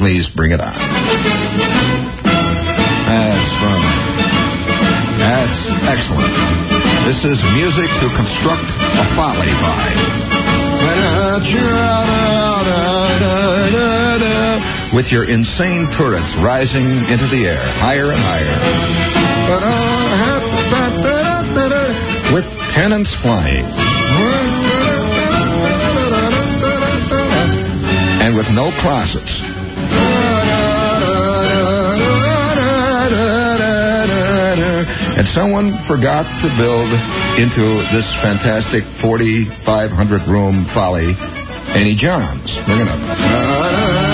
Please bring it on. That's fun. That's excellent. This is music to construct a folly by. With your insane turrets rising into the air, higher and higher. With cannons flying. And with no closets. And someone forgot to build into this fantastic 4,500 room folly any Johns. Bring it up.